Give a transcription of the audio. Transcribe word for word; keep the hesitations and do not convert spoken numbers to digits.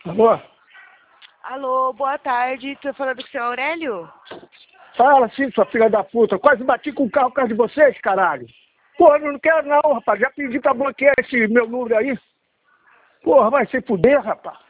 Alô? Alô, boa tarde. Tô falando com o seu Aurélio? Fala sim, sua filha da puta. Quase bati com o carro por causa de vocês, caralho. Porra, eu não quero não, rapaz. Já pedi pra bloquear esse meu número aí. Porra, vai se fuder, rapaz.